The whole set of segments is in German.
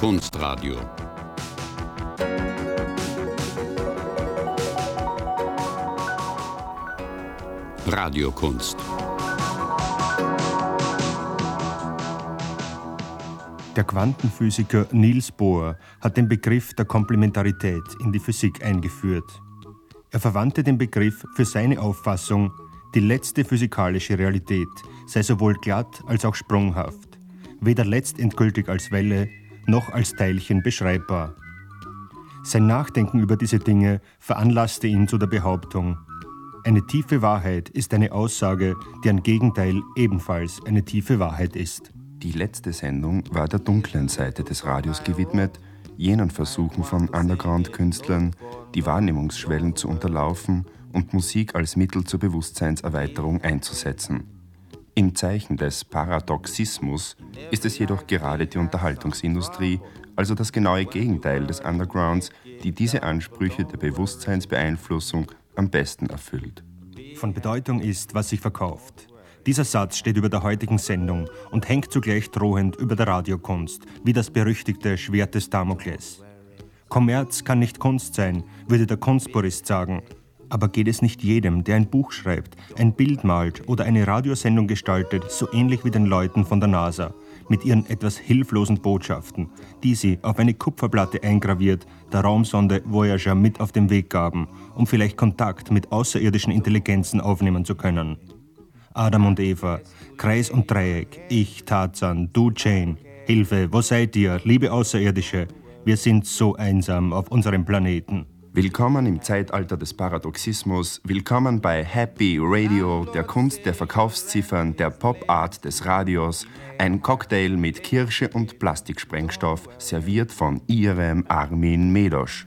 Kunstradio. Radiokunst. Der Quantenphysiker Niels Bohr hat den Begriff der Komplementarität in die Physik eingeführt. Er verwandte den Begriff für seine Auffassung, die letzte physikalische Realität sei sowohl glatt als auch sprunghaft, weder letztendgültig als Welle noch als Teilchen beschreibbar. Sein Nachdenken über diese Dinge veranlasste ihn zu der Behauptung: Eine tiefe Wahrheit ist eine Aussage, deren Gegenteil ebenfalls eine tiefe Wahrheit ist. Die letzte Sendung war der dunklen Seite des Radios gewidmet, jenen Versuchen von Underground-Künstlern, die Wahrnehmungsschwellen zu unterlaufen und Musik als Mittel zur Bewusstseinserweiterung einzusetzen. Im Zeichen des Paradoxismus ist es jedoch gerade die Unterhaltungsindustrie, also das genaue Gegenteil des Undergrounds, die diese Ansprüche der Bewusstseinsbeeinflussung am besten erfüllt. Von Bedeutung ist, was sich verkauft. Dieser Satz steht über der heutigen Sendung und hängt zugleich drohend über der Radiokunst, wie das berüchtigte Schwert des Damokles. Kommerz kann nicht Kunst sein, würde der Kunstpurist sagen. Aber geht es nicht jedem, der ein Buch schreibt, ein Bild malt oder eine Radiosendung gestaltet, so ähnlich wie den Leuten von der NASA, mit ihren etwas hilflosen Botschaften, die sie auf eine Kupferplatte eingraviert der Raumsonde Voyager mit auf den Weg gaben, um vielleicht Kontakt mit außerirdischen Intelligenzen aufnehmen zu können? Adam und Eva, Kreis und Dreieck, ich, Tarzan, du, Jane. Hilfe, wo seid ihr, liebe Außerirdische? Wir sind so einsam auf unserem Planeten. Willkommen im Zeitalter des Paradoxismus, willkommen bei Happy Radio, der Kunst der Verkaufsziffern, der Pop-Art des Radios, ein Cocktail mit Kirsche und Plastiksprengstoff, serviert von Ihrem Armin Medosch.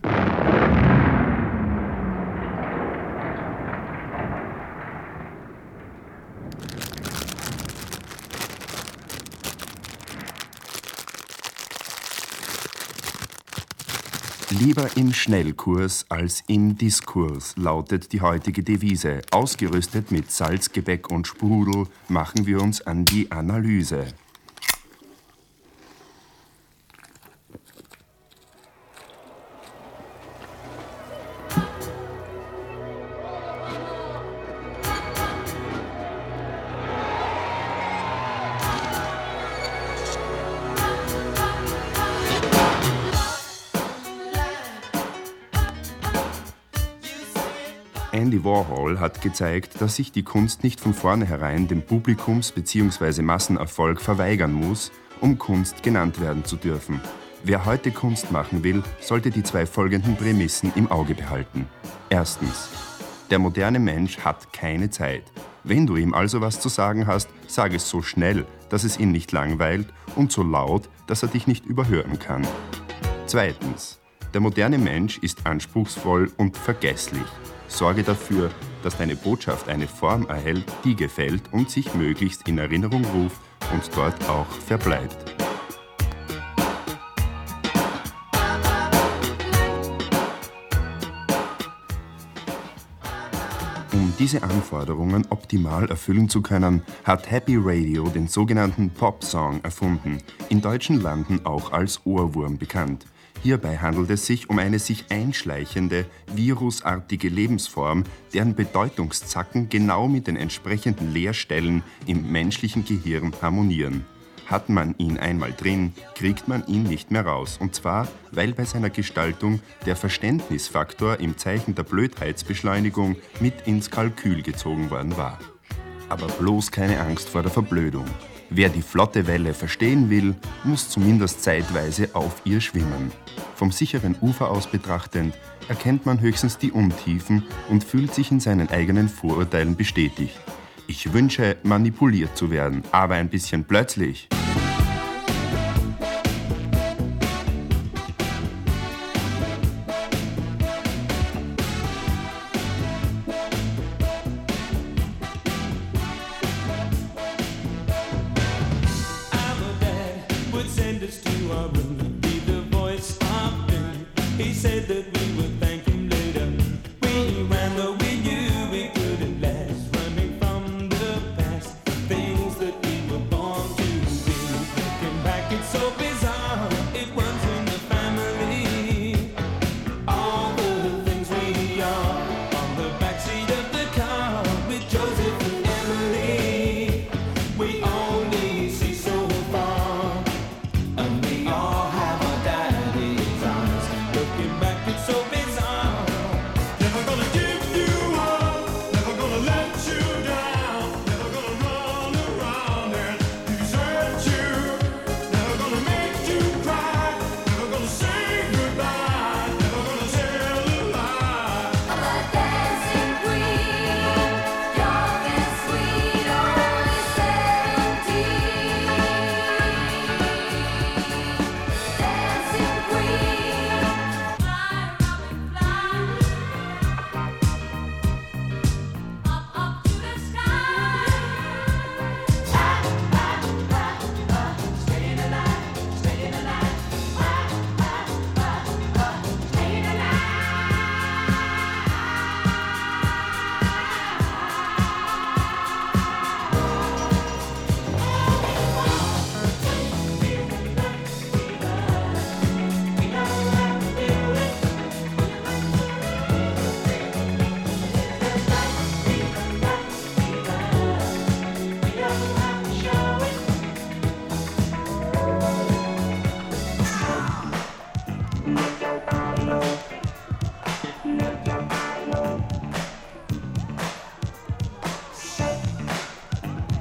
Lieber im Schnellkurs als im Diskurs lautet die heutige Devise. Ausgerüstet mit Salzgebäck und Sprudel machen wir uns an die Analyse. Andy Warhol hat gezeigt, dass sich die Kunst nicht von vornherein dem Publikums- bzw. Massenerfolg verweigern muss, um Kunst genannt werden zu dürfen. Wer heute Kunst machen will, sollte die zwei folgenden Prämissen im Auge behalten. Erstens: Der moderne Mensch hat keine Zeit. Wenn du ihm also was zu sagen hast, sag es so schnell, dass es ihn nicht langweilt, und so laut, dass er dich nicht überhören kann. Zweitens: Der moderne Mensch ist anspruchsvoll und vergesslich. Sorge dafür, dass deine Botschaft eine Form erhält, die gefällt und sich möglichst in Erinnerung ruft und dort auch verbleibt. Um diese Anforderungen optimal erfüllen zu können, hat Happy Radio den sogenannten Pop-Song erfunden, in deutschen Landen auch als Ohrwurm bekannt. Hierbei handelt es sich um eine sich einschleichende, virusartige Lebensform, deren Bedeutungszacken genau mit den entsprechenden Leerstellen im menschlichen Gehirn harmonieren. Hat man ihn einmal drin, kriegt man ihn nicht mehr raus. Und zwar, weil bei seiner Gestaltung der Verständnisfaktor im Zeichen der Blödheitsbeschleunigung mit ins Kalkül gezogen worden war. Aber bloß keine Angst vor der Verblödung. Wer die flotte Welle verstehen will, muss zumindest zeitweise auf ihr schwimmen. Vom sicheren Ufer aus betrachtend erkennt man höchstens die Untiefen und fühlt sich in seinen eigenen Vorurteilen bestätigt. Ich wünsche, manipuliert zu werden, aber ein bisschen plötzlich. Things that we were born to be.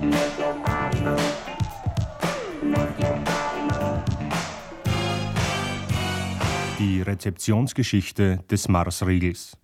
Die Rezeptionsgeschichte des Marsriegels.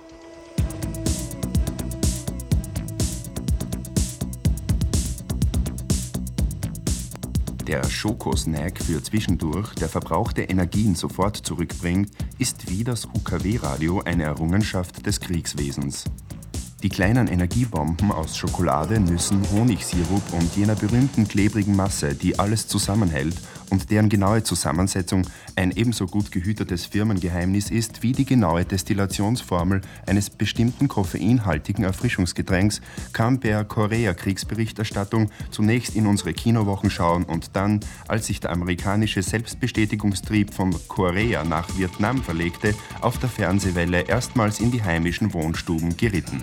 Der Schokosnack für zwischendurch, der verbrauchte Energien sofort zurückbringt, ist wie das UKW-Radio eine Errungenschaft des Kriegswesens. Die kleinen Energiebomben aus Schokolade, Nüssen, Honigsirup und jener berühmten klebrigen Masse, die alles zusammenhält und deren genaue Zusammensetzung ein ebenso gut gehütetes Firmengeheimnis ist wie die genaue Destillationsformel eines bestimmten koffeinhaltigen Erfrischungsgetränks, kam per Korea-Kriegsberichterstattung zunächst in unsere Kinowochenschau und dann, als sich der amerikanische Selbstbestätigungstrieb von Korea nach Vietnam verlegte, auf der Fernsehwelle erstmals in die heimischen Wohnstuben geritten.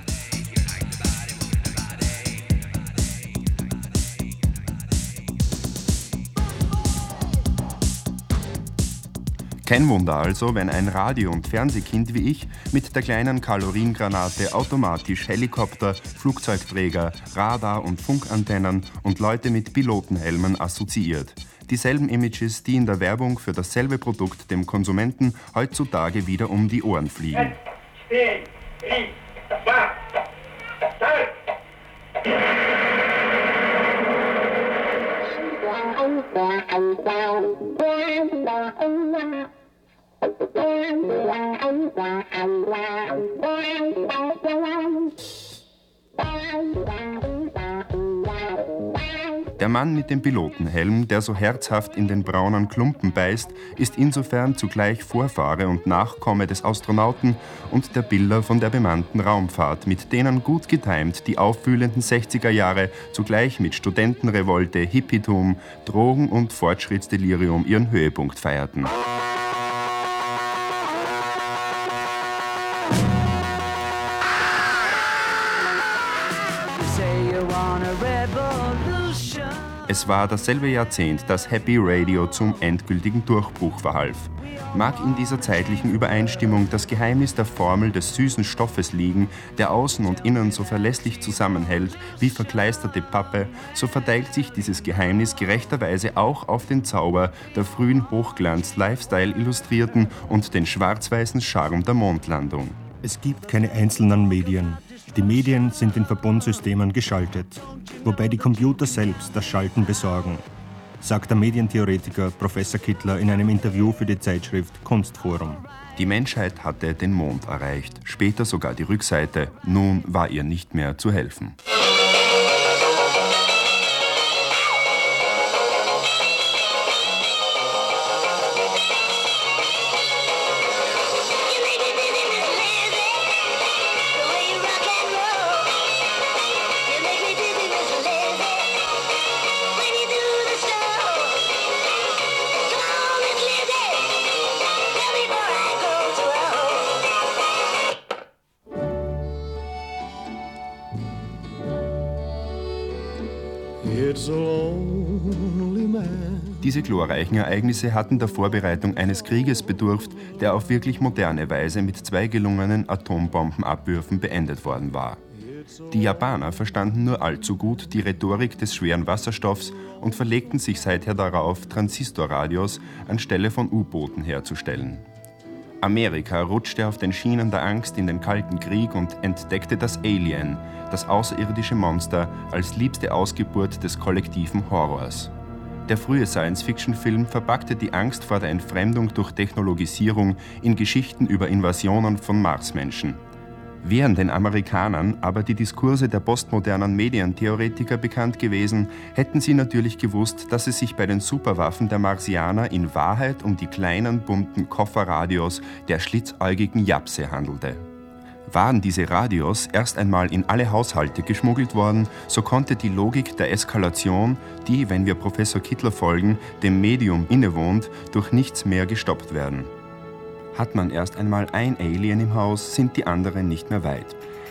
Kein Wunder also, wenn ein Radio- und Fernsehkind wie ich mit der kleinen Kaloriengranate automatisch Helikopter, Flugzeugträger, Radar- und Funkantennen und Leute mit Pilotenhelmen assoziiert. Dieselben Images, die in der Werbung für dasselbe Produkt dem Konsumenten heutzutage wieder um die Ohren fliegen. Der Mann mit dem Pilotenhelm, der so herzhaft in den braunen Klumpen beißt, ist insofern zugleich Vorfahre und Nachkomme des Astronauten und der Bilder von der bemannten Raumfahrt, mit denen gut getimt die aufwühlenden 60er Jahre zugleich mit Studentenrevolte, Hippietum, Drogen- und Fortschrittsdelirium ihren Höhepunkt feierten. Es war dasselbe Jahrzehnt, das Happy Radio zum endgültigen Durchbruch verhalf. Mag in dieser zeitlichen Übereinstimmung das Geheimnis der Formel des süßen Stoffes liegen, der außen und innen so verlässlich zusammenhält wie verkleisterte Pappe, so verteilt sich dieses Geheimnis gerechterweise auch auf den Zauber der frühen Hochglanz-Lifestyle-Illustrierten und den schwarz-weißen Charme der Mondlandung. Es gibt keine einzelnen Medien. Die Medien sind in Verbundsystemen geschaltet, wobei die Computer selbst das Schalten besorgen, sagt der Medientheoretiker Professor Kittler in einem Interview für die Zeitschrift Kunstforum. Die Menschheit hatte den Mond erreicht, später sogar die Rückseite. Nun war ihr nicht mehr zu helfen. Diese glorreichen Ereignisse hatten der Vorbereitung eines Krieges bedurft, der auf wirklich moderne Weise mit 2 gelungenen Atombombenabwürfen beendet worden war. Die Japaner verstanden nur allzu gut die Rhetorik des schweren Wasserstoffs und verlegten sich seither darauf, Transistorradios anstelle von U-Booten herzustellen. Amerika rutschte auf den Schienen der Angst in den Kalten Krieg und entdeckte das Alien, das außerirdische Monster, als liebste Ausgeburt des kollektiven Horrors. Der frühe Science-Fiction-Film verpackte die Angst vor der Entfremdung durch Technologisierung in Geschichten über Invasionen von Marsmenschen. Wären den Amerikanern aber die Diskurse der postmodernen Medientheoretiker bekannt gewesen, hätten sie natürlich gewusst, dass es sich bei den Superwaffen der Marsianer in Wahrheit um die kleinen, bunten Kofferradios der schlitzäugigen Japse handelte. Waren diese Radios erst einmal in alle Haushalte geschmuggelt worden, so konnte die Logik der Eskalation, die, wenn wir Professor Kittler folgen, dem Medium innewohnt, durch nichts mehr gestoppt werden. Hat man erst einmal ein Alien im Haus, sind die anderen nicht mehr weit.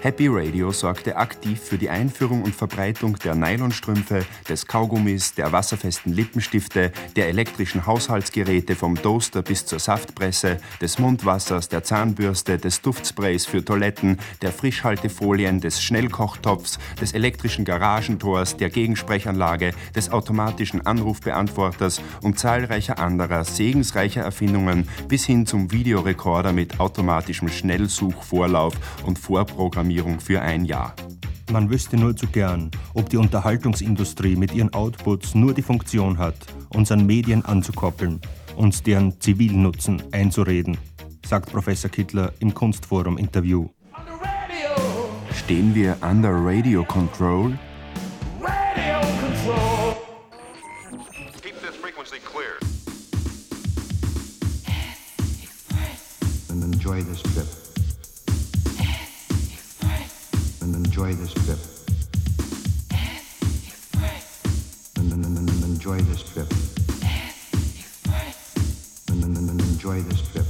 Happy Radio sorgte aktiv für die Einführung und Verbreitung der Nylonstrümpfe, des Kaugummis, der wasserfesten Lippenstifte, der elektrischen Haushaltsgeräte vom Toaster bis zur Saftpresse, des Mundwassers, der Zahnbürste, des Duftsprays für Toiletten, der Frischhaltefolien, des Schnellkochtopfs, des elektrischen Garagentors, der Gegensprechanlage, des automatischen Anrufbeantworters und zahlreicher anderer segensreicher Erfindungen bis hin zum Videorekorder mit automatischem Schnellsuchvorlauf und Vorprogrammierung für ein Jahr. Man wüsste nur zu gern, ob die Unterhaltungsindustrie mit ihren Outputs nur die Funktion hat, uns an Medien anzukoppeln, uns deren Zivilnutzen einzureden, sagt Professor Kittler im Kunstforum-Interview. Stehen wir under Radio Control? Radio Control! Keep this frequency clear. And enjoy this trip. And enjoy this trip. And enjoy this trip. And enjoy this trip.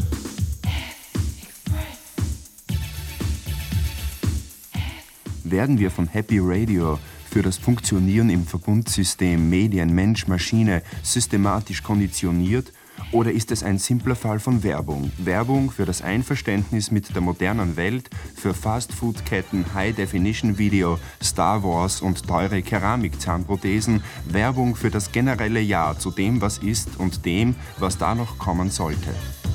Werden wir von Happy Radio für das Funktionieren im Verbundsystem Medien-Mensch-Maschine systematisch konditioniert? Oder ist es ein simpler Fall von Werbung? Werbung für das Einverständnis mit der modernen Welt, für Fastfood-Ketten, High-Definition-Video, Star Wars und teure Keramikzahnprothesen, Werbung für das generelle Ja zu dem, was ist und dem, was da noch kommen sollte.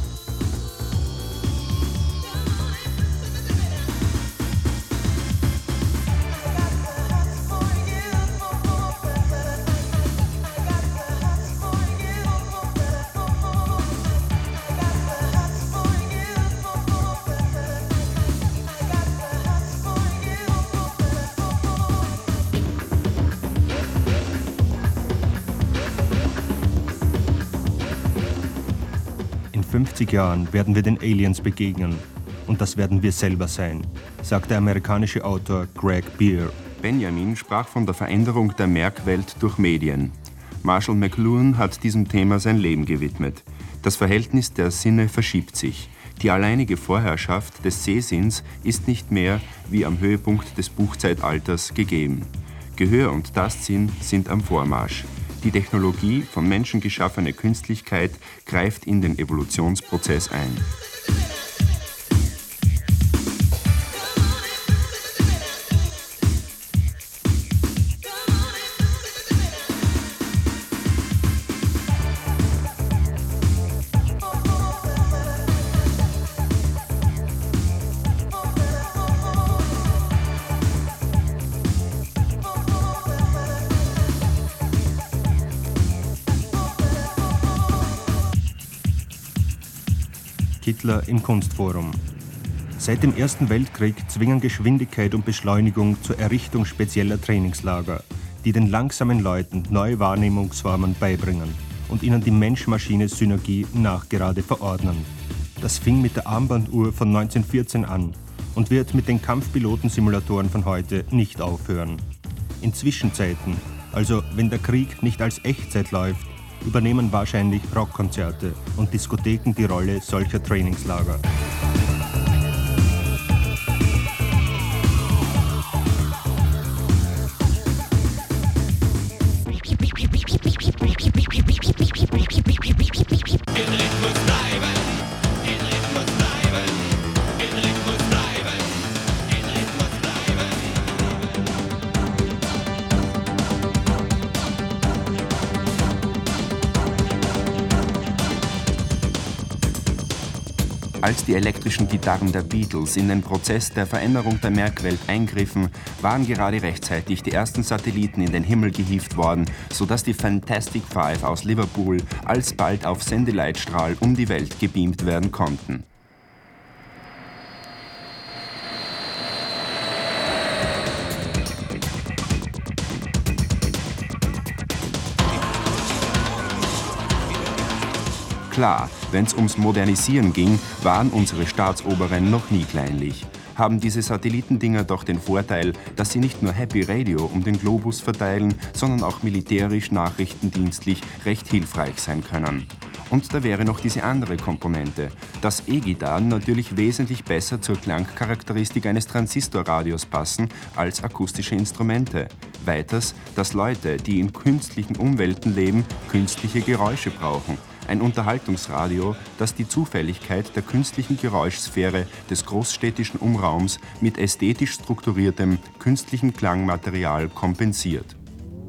In 50 Jahren werden wir den Aliens begegnen. Und das werden wir selber sein, sagt der amerikanische Autor Greg Beer. Benjamin sprach von der Veränderung der Merkwelt durch Medien. Marshall McLuhan hat diesem Thema sein Leben gewidmet. Das Verhältnis der Sinne verschiebt sich. Die alleinige Vorherrschaft des Sehsinns ist nicht mehr, wie am Höhepunkt des Buchzeitalters, gegeben. Gehör und Tastsinn sind am Vormarsch. Die Technologie, von Menschen geschaffene Künstlichkeit, greift in den Evolutionsprozess ein. Kittler im Kunstforum. Seit dem Ersten Weltkrieg zwingen Geschwindigkeit und Beschleunigung zur Errichtung spezieller Trainingslager, die den langsamen Leuten neue Wahrnehmungsformen beibringen und ihnen die Mensch-Maschine-Synergie nachgerade verordnen. Das fing mit der Armbanduhr von 1914 an und wird mit den Kampfpilotensimulatoren von heute nicht aufhören. In Zwischenzeiten, also wenn der Krieg nicht als Echtzeit läuft, übernehmen wahrscheinlich Rockkonzerte und Diskotheken die Rolle solcher Trainingslager. Als die elektrischen Gitarren der Beatles in den Prozess der Veränderung der Merkwelt eingriffen, waren gerade rechtzeitig die ersten Satelliten in den Himmel gehievt worden, sodass die Fantastic Five aus Liverpool alsbald auf Sendeleitstrahl um die Welt gebeamt werden konnten. Klar, wenn's ums Modernisieren ging, waren unsere Staatsoberen noch nie kleinlich. haben diese Satellitendinger doch den Vorteil, dass sie nicht nur Happy Radio um den Globus verteilen, sondern auch militärisch, nachrichtendienstlich recht hilfreich sein können. Und da wäre noch diese andere Komponente, dass E-Gitarren natürlich wesentlich besser zur Klangcharakteristik eines Transistorradios passen als akustische Instrumente. Weiters, dass Leute, die in künstlichen Umwelten leben, künstliche Geräusche brauchen. Ein Unterhaltungsradio, das die Zufälligkeit der künstlichen Geräuschsphäre des großstädtischen Umraums mit ästhetisch strukturiertem, künstlichem Klangmaterial kompensiert.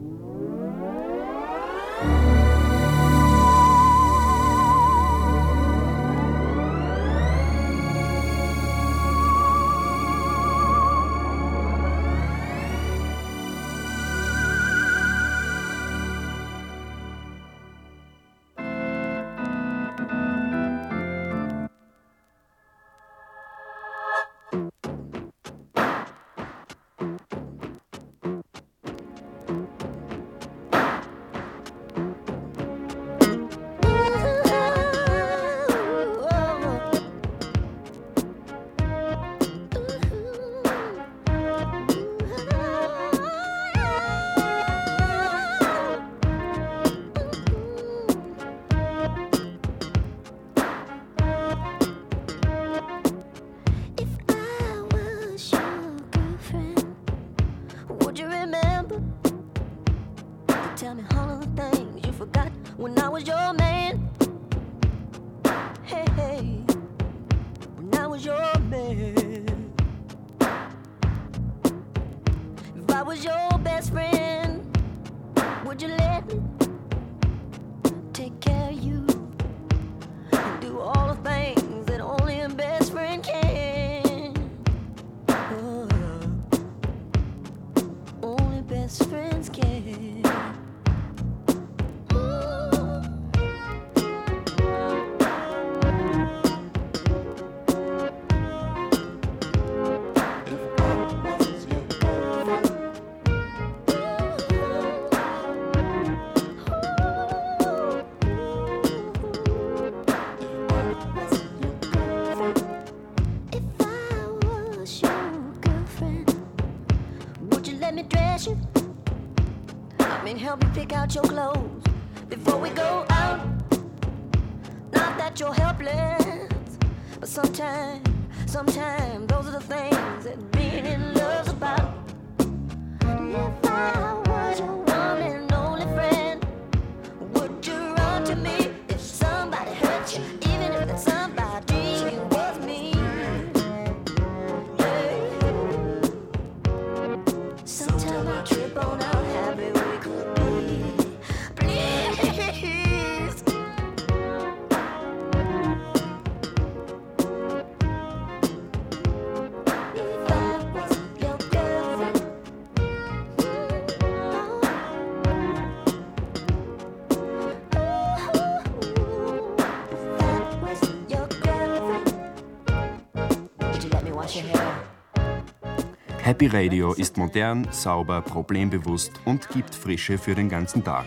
Tell me all of the things you forgot when I was your man. Hey, hey, when I was your man. If I was your best friend, would you let me take care of you and do all the things that only a best friend can? Only best friends can. Help me pick out your clothes before we go out. Not that you're helpless, but sometimes those are the things that being in love's about. And if I was your one and only friend, would you run to me if somebody hurt you, even if that somebody was me? Hey. Sometimes I trip on how happy we could be. Happy Radio ist modern, sauber, problembewusst und gibt Frische für den ganzen Tag.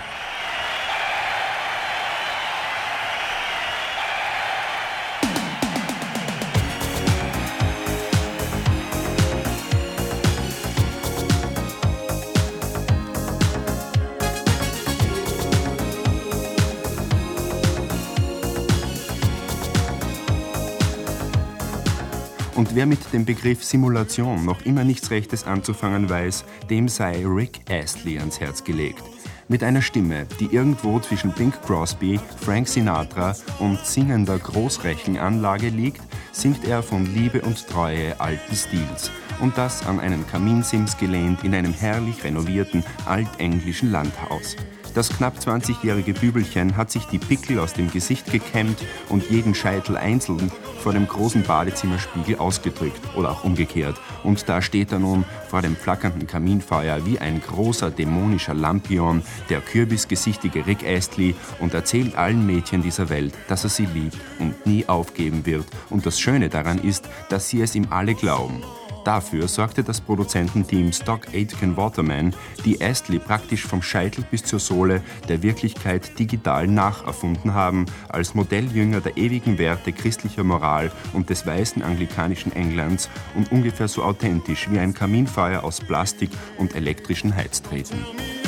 Und wer mit dem Begriff Simulation noch immer nichts Rechtes anzufangen weiß, dem sei Rick Astley ans Herz gelegt. Mit einer Stimme, die irgendwo zwischen Bing Crosby, Frank Sinatra und singender Großrechenanlage liegt, singt er von Liebe und Treue alten Stils. Und das an einen Kaminsims gelehnt in einem herrlich renovierten altenglischen Landhaus. Das knapp 20-jährige Bübelchen hat sich die Pickel aus dem Gesicht gekämmt und jeden Scheitel einzeln vor dem großen Badezimmerspiegel ausgedrückt oder auch umgekehrt. Und da steht er nun vor dem flackernden Kaminfeuer wie ein großer dämonischer Lampion, der kürbisgesichtige Rick Astley, und erzählt allen Mädchen dieser Welt, dass er sie liebt und nie aufgeben wird. Und das Schöne daran ist, dass sie es ihm alle glauben. Dafür sorgte das Produzententeam Stock Aitken Waterman, die Astley praktisch vom Scheitel bis zur Sohle der Wirklichkeit digital nacherfunden haben, als Modelljünger der ewigen Werte christlicher Moral und des weißen anglikanischen Englands und ungefähr so authentisch wie ein Kaminfeuer aus Plastik und elektrischen Heiztreten.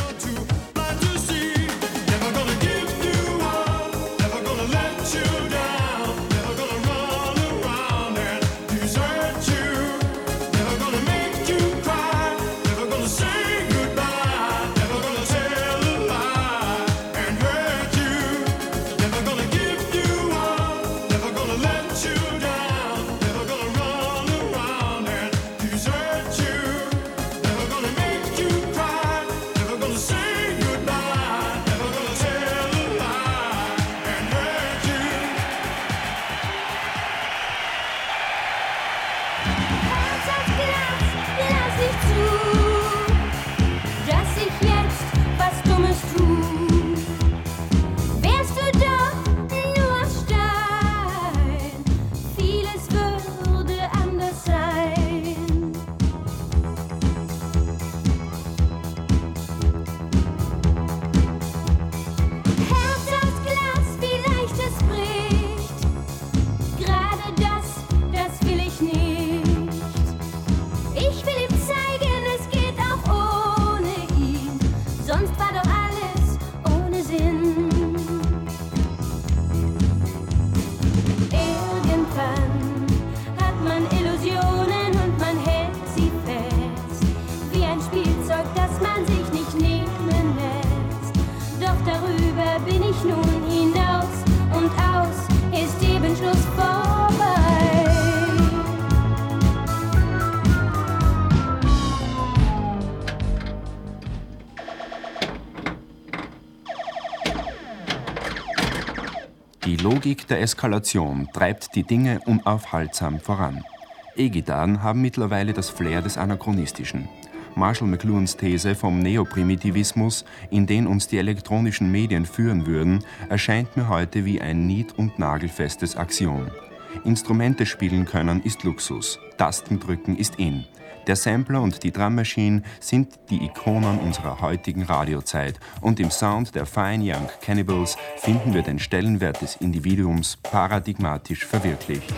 Die Logik der Eskalation treibt die Dinge unaufhaltsam voran. E-Gitarren haben mittlerweile das Flair des Anachronistischen. Marshall McLuhans These vom Neoprimitivismus, in den uns die elektronischen Medien führen würden, erscheint mir heute wie ein nied- und nagelfestes Axiom. Instrumente spielen können ist Luxus, Tasten drücken ist in. Der Sampler und die Drum Machine sind die Ikonen unserer heutigen Radiozeit und im Sound der Fine Young Cannibals finden wir den Stellenwert des Individuums paradigmatisch verwirklicht.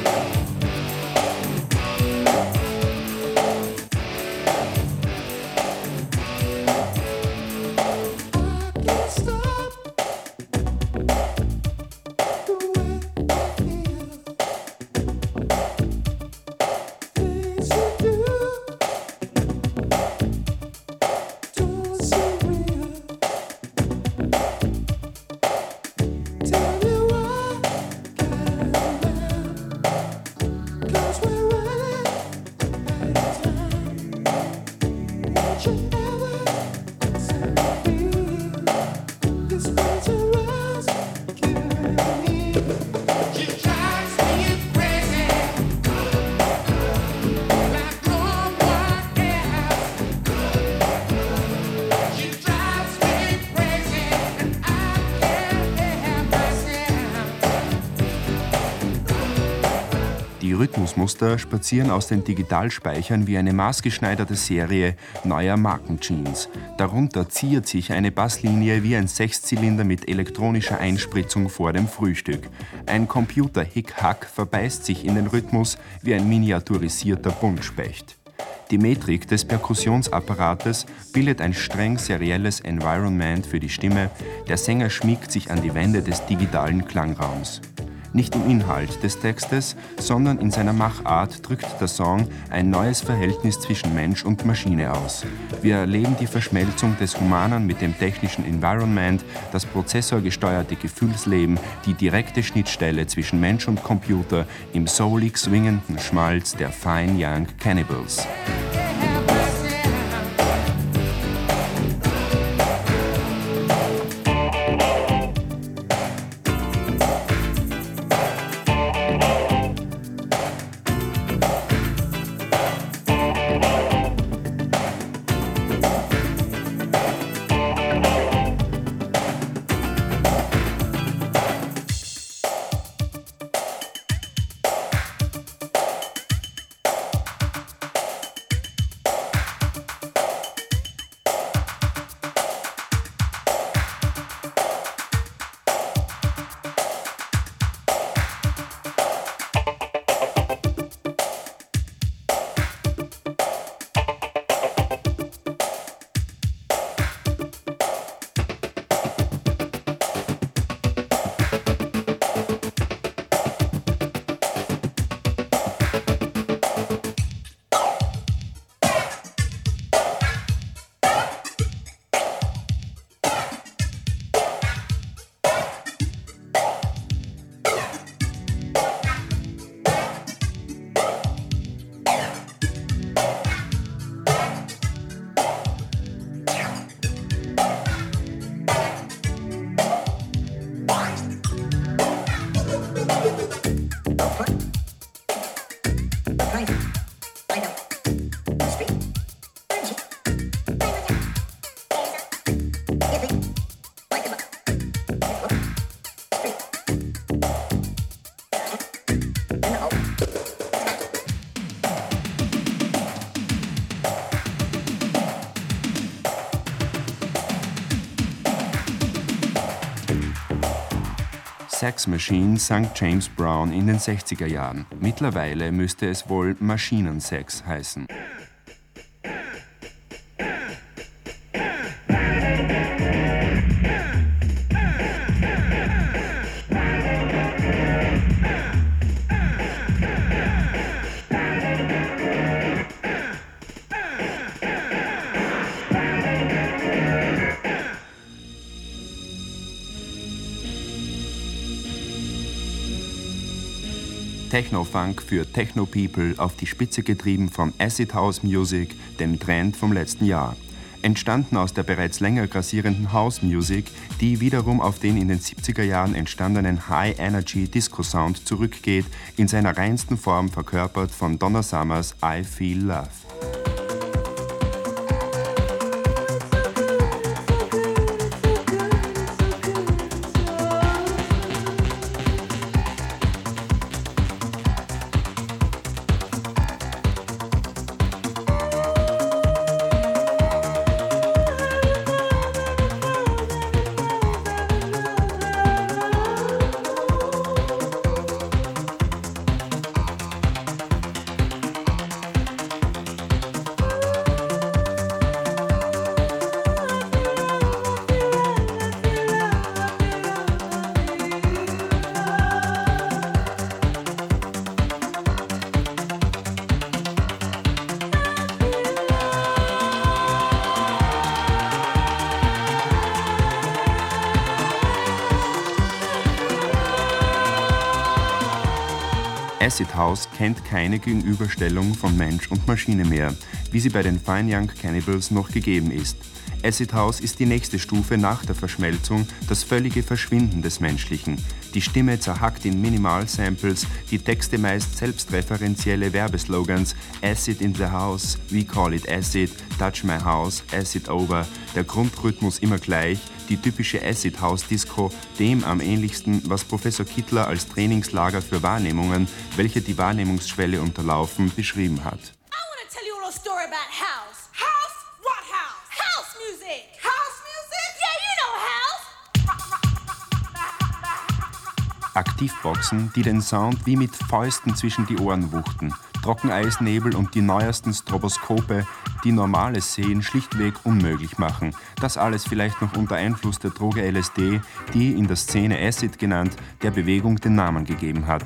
Die Rhythmusmuster spazieren aus den Digitalspeichern wie eine maßgeschneiderte Serie neuer Markenjeans. Darunter ziert sich eine Basslinie wie ein Sechszylinder mit elektronischer Einspritzung vor dem Frühstück. Ein Computer-Hick-Hack verbeißt sich in den Rhythmus wie ein miniaturisierter Buntspecht. Die Metrik des Perkussionsapparates bildet ein streng serielles Environment für die Stimme. Der Sänger schmiegt sich an die Wände des digitalen Klangraums. Nicht im Inhalt des Textes, sondern in seiner Machart drückt der Song ein neues Verhältnis zwischen Mensch und Maschine aus. Wir erleben die Verschmelzung des Humanen mit dem technischen Environment, das prozessorgesteuerte Gefühlsleben, die direkte Schnittstelle zwischen Mensch und Computer im soulig swingenden Schmalz der Fine Young Cannibals. Sex Machine sang James Brown in den 60er Jahren. Mittlerweile müsste es wohl Maschinensex heißen. Techno-Funk für Techno-People auf die Spitze getrieben von Acid House Music, dem Trend vom letzten Jahr. Entstanden aus der bereits länger grassierenden House Music, die wiederum auf den in den 70er Jahren entstandenen High-Energy-Disco-Sound zurückgeht, in seiner reinsten Form verkörpert von Donna Summers I Feel Love. Acid House kennt keine Gegenüberstellung von Mensch und Maschine mehr, wie sie bei den Fine Young Cannibals noch gegeben ist. Acid House ist die nächste Stufe nach der Verschmelzung, das völlige Verschwinden des Menschlichen. Die Stimme zerhackt in Minimal-Samples, die Texte meist selbstreferenzielle Werbeslogans Acid in the House, we call it Acid, Touch my house, Acid over, der Grundrhythmus immer gleich, die typische Acid House Disco, dem am ähnlichsten, was Professor Kittler als Trainingslager für Wahrnehmungen, welche die Wahrnehmungsschwelle unterlaufen, beschrieben hat. I want to tell you a little story about house. House? What house? House music. House music? Yeah, you know house. Aktivboxen, die den Sound wie mit Fäusten zwischen die Ohren wuchten. Trockeneisnebel und die neuesten Stroboskope, die normales Sehen schlichtweg unmöglich machen. Das alles vielleicht noch unter Einfluss der Droge LSD, die in der Szene Acid genannt, der Bewegung den Namen gegeben hat.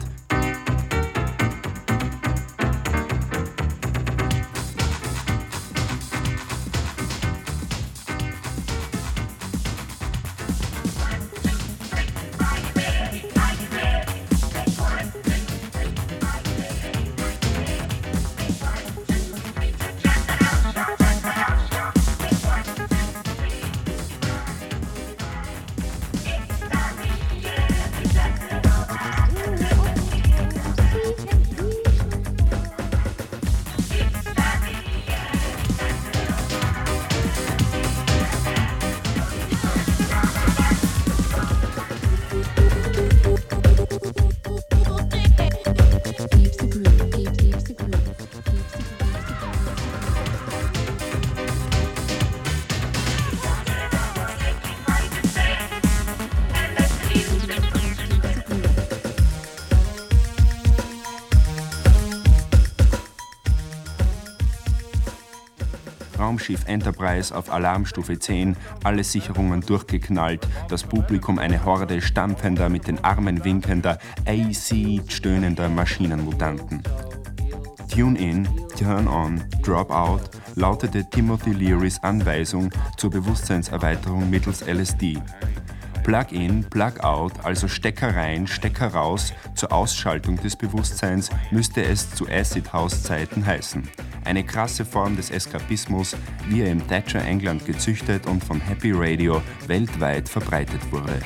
Raumschiff Enterprise auf Alarmstufe 10, alle Sicherungen durchgeknallt, das Publikum eine Horde stampfender, mit den Armen winkender, AC stöhnender Maschinenmutanten. Tune in, turn on, drop out lautete Timothy Learys Anweisung zur Bewusstseinserweiterung mittels LSD. Plug in, Plug out, also Stecker rein, Stecker raus, zur Ausschaltung des Bewusstseins müsste es zu Acid House Zeiten heißen. Eine krasse Form des Eskapismus, wie er im Thatcher England gezüchtet und von Happy Radio weltweit verbreitet wurde.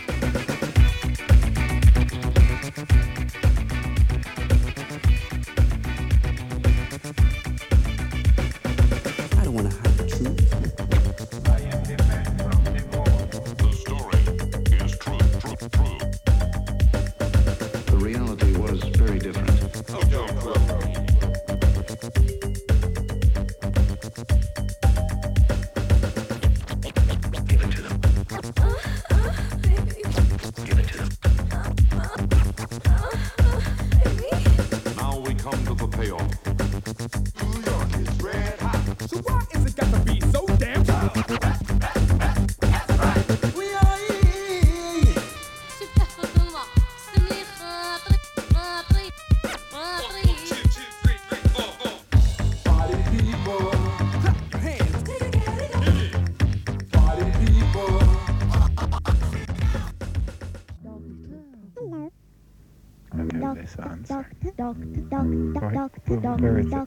to answer. Right? Where is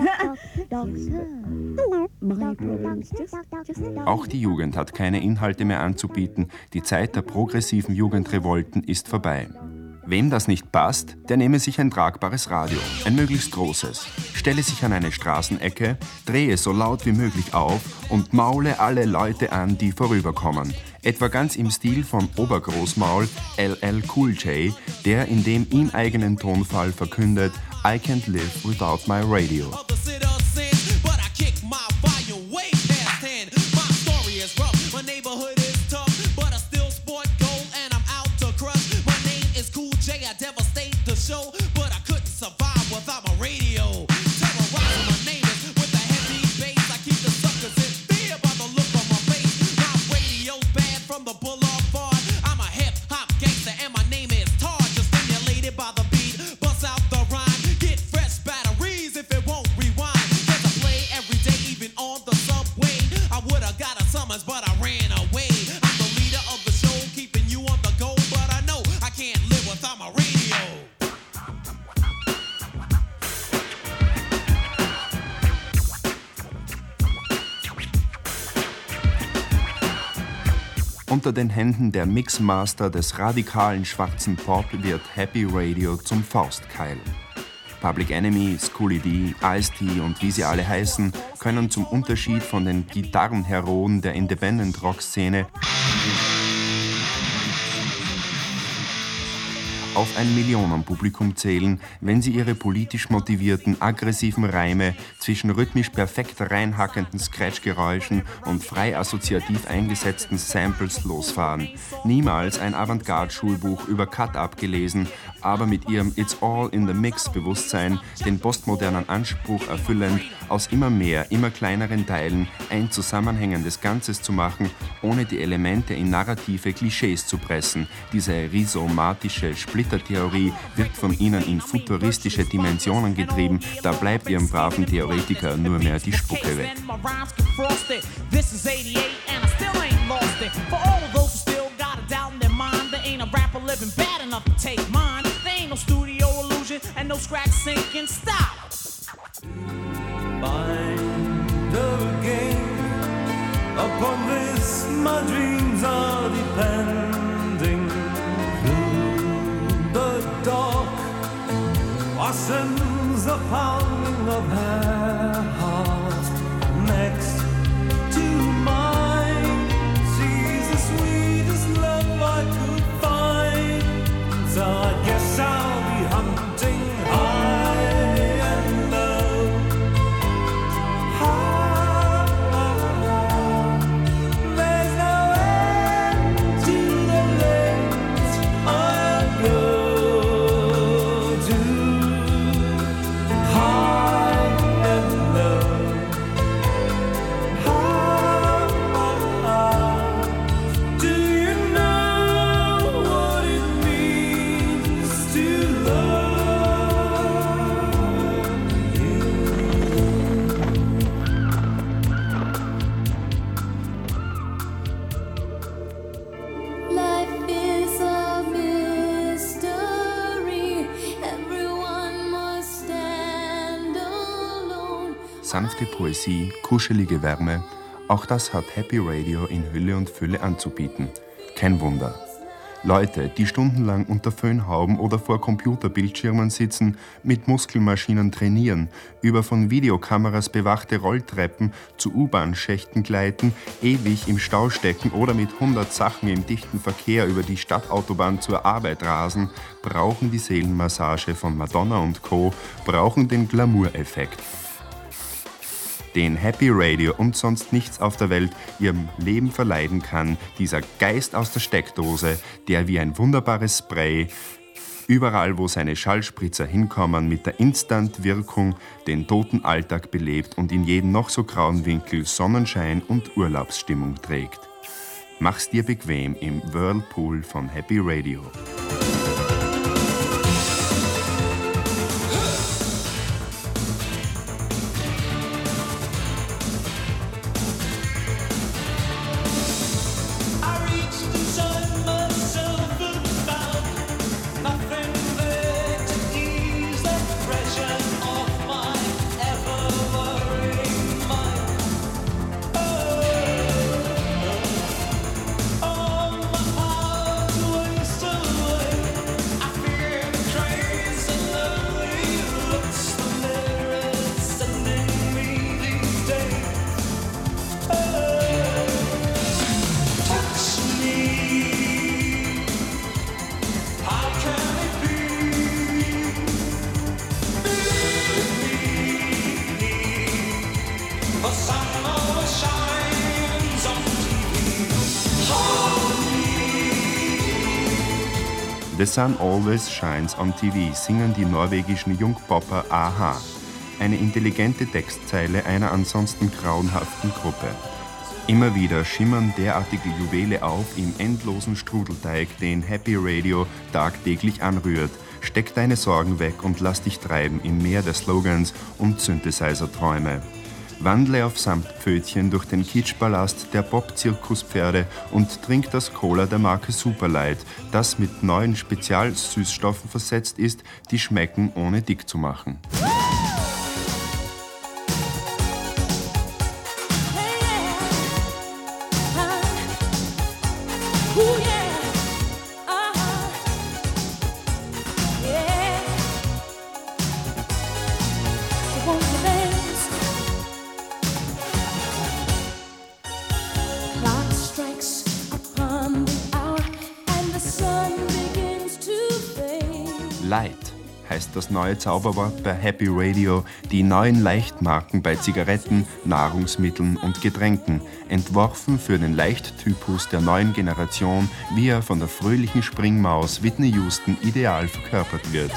it? Auch die Jugend hat keine Inhalte mehr anzubieten. Die Zeit der progressiven Jugendrevolten ist vorbei. Wem das nicht passt, der nehme sich ein tragbares Radio, ein möglichst großes, stelle sich an eine Straßenecke, drehe so laut wie möglich auf und maule alle Leute an, die vorüberkommen. Etwa ganz im Stil von Obergroßmaul LL Cool J, der in dem ihm eigenen Tonfall verkündet: I can't live without my radio. Unter den Händen der Mixmaster des radikalen schwarzen Pop wird Happy Radio zum Faustkeil. Public Enemy, Schooly D, Ice-T und wie sie alle heißen, können zum Unterschied von den Gitarrenheroen der Independent-Rock-Szene auf ein Millionenpublikum zählen, wenn sie ihre politisch motivierten, aggressiven Reime zwischen rhythmisch perfekt reinhackenden Scratch-Geräuschen und frei assoziativ eingesetzten Samples losfahren. Niemals ein Avantgarde-Schulbuch über Cut-Up gelesen, aber mit ihrem It's all in the Mix-Bewusstsein den postmodernen Anspruch erfüllend, aus immer mehr, immer kleineren Teilen ein zusammenhängendes Ganzes zu machen, ohne die Elemente in narrative Klischees zu pressen. Diese rhizomatische Splittertheorie wird von ihnen in futuristische Dimensionen getrieben, da bleibt ihrem braven Theoretiker nur mehr die Spucke weg. Upon this my dreams are depending. Through the dark washes the pounding of her heart. Next to mine, she's the sweetest love I could find. So I guess I'll be hunting high and low. Sanfte Poesie, kuschelige Wärme, auch das hat Happy Radio in Hülle und Fülle anzubieten. Kein Wunder. Leute, die stundenlang unter Föhnhauben oder vor Computerbildschirmen sitzen, mit Muskelmaschinen trainieren, über von Videokameras bewachte Rolltreppen zu U-Bahn-Schächten gleiten, ewig im Stau stecken oder mit 100 Sachen im dichten Verkehr über die Stadtautobahn zur Arbeit rasen, brauchen die Seelenmassage von Madonna und Co., brauchen den Glamour-Effekt, den Happy Radio und sonst nichts auf der Welt ihrem Leben verleihen kann, dieser Geist aus der Steckdose, der wie ein wunderbares Spray überall, wo seine Schallspritzer hinkommen, mit der Instant-Wirkung den toten Alltag belebt und in jeden noch so grauen Winkel Sonnenschein und Urlaubsstimmung trägt. Mach's dir bequem im Whirlpool von Happy Radio. Inside myself and found nothing there to give. The Sun Always Shines on TV singen die norwegischen Jungpopper a-ha. Eine intelligente Textzeile einer ansonsten grauenhaften Gruppe. Immer wieder schimmern derartige Juwele auf im endlosen Strudelteig, den Happy Radio tagtäglich anrührt. Steck deine Sorgen weg und lass dich treiben im Meer der Slogans und Synthesizer-Träume. Wandle auf Samtpfötchen durch den Kitschpalast der Pop-Zirkuspferde und trink das Cola der Marke Superlight, das mit neuen Spezialsüßstoffen versetzt ist, die schmecken, ohne dick zu machen. Light heißt das neue Zauberwort bei Happy Radio, die neuen Leichtmarken bei Zigaretten, Nahrungsmitteln und Getränken, entworfen für den Leichttypus der neuen Generation, wie er von der fröhlichen Springmaus Whitney Houston ideal verkörpert wird.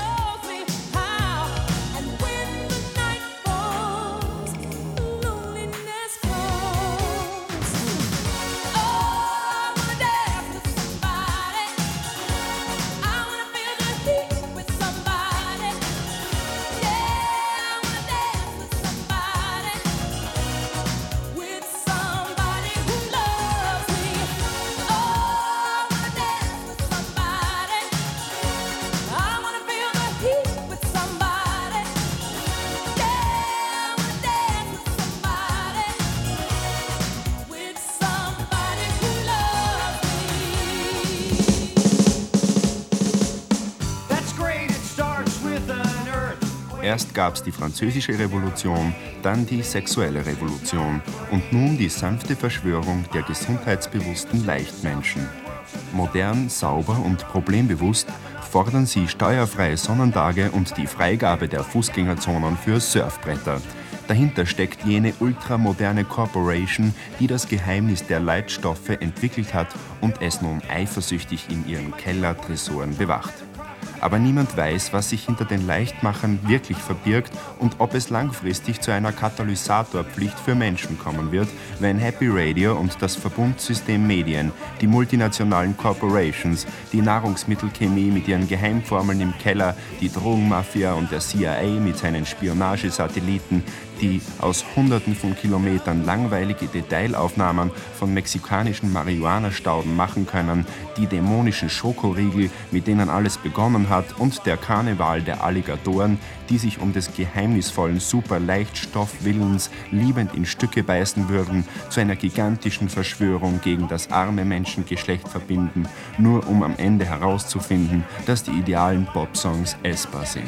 Erst gab es die Französische Revolution, dann die sexuelle Revolution und nun die sanfte Verschwörung der gesundheitsbewussten Leichtmenschen. Modern, sauber und problembewusst fordern sie steuerfreie Sonnentage und die Freigabe der Fußgängerzonen für Surfbretter. Dahinter steckt jene ultramoderne Corporation, die das Geheimnis der Leitstoffe entwickelt hat und es nun eifersüchtig in ihren Kellertresoren bewacht. Aber niemand weiß, was sich hinter den Leichtmachern wirklich verbirgt und ob es langfristig zu einer Katalysatorpflicht für Menschen kommen wird, wenn Happy Radio und das Verbundsystem Medien, die multinationalen Corporations, die Nahrungsmittelchemie mit ihren Geheimformeln im Keller, die Drogenmafia und der CIA mit seinen Spionagesatelliten, die aus Hunderten von Kilometern langweilige Detailaufnahmen von mexikanischen Marihuana-Stauden machen können, die dämonischen Schokoriegel, mit denen alles begonnen hat, und der Karneval der Alligatoren, die sich um des geheimnisvollen Superleichtstoffwillens liebend in Stücke beißen würden, zu einer gigantischen Verschwörung gegen das arme Menschengeschlecht verbinden, nur um am Ende herauszufinden, dass die idealen Popsongs essbar sind.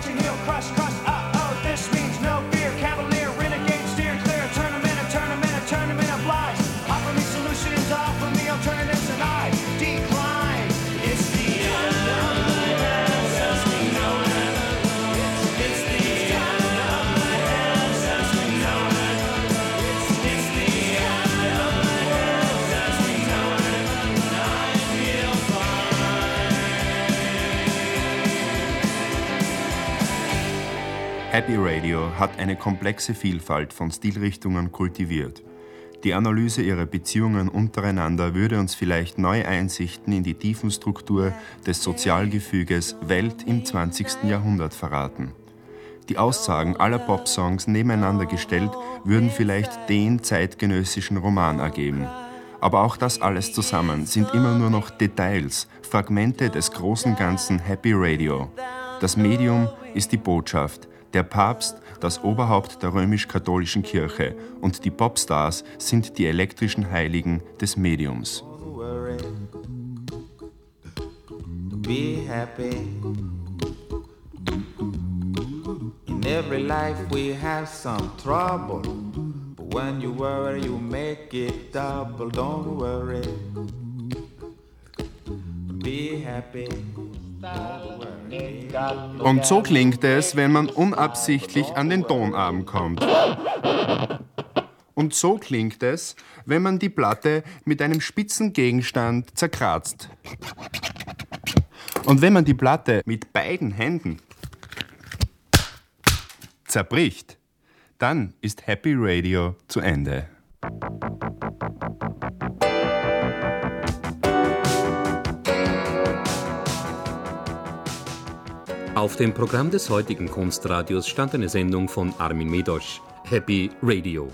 Happy Radio hat eine komplexe Vielfalt von Stilrichtungen kultiviert. Die Analyse ihrer Beziehungen untereinander würde uns vielleicht neue Einsichten in die Tiefenstruktur des Sozialgefüges Welt im 20. Jahrhundert verraten. Die Aussagen aller Popsongs nebeneinander gestellt würden vielleicht den zeitgenössischen Roman ergeben. Aber auch das alles zusammen sind immer nur noch Details, Fragmente des großen Ganzen Happy Radio. Das Medium ist die Botschaft. Der Papst, das Oberhaupt der römisch-katholischen Kirche, und die Popstars sind die elektrischen Heiligen des Mediums. Be happy. In every life we have some trouble, but when you worry you make it double. Don't worry. Be happy. Und so klingt es, wenn man unabsichtlich an den Tonarm kommt. Und so klingt es, wenn man die Platte mit einem spitzen Gegenstand zerkratzt. Und wenn man die Platte mit beiden Händen zerbricht, dann ist Happy Radio zu Ende. Auf dem Programm des heutigen Kunstradios stand eine Sendung von Armin Medosch, Happy Radio.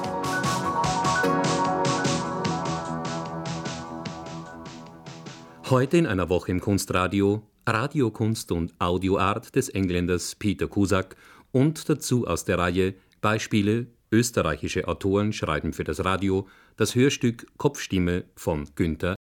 Heute in einer Woche im Kunstradio Radiokunst und Audioart des Engländers Peter Cusack und dazu aus der Reihe Beispiele österreichische Autoren schreiben für das Radio das Hörstück Kopfstimme von Günther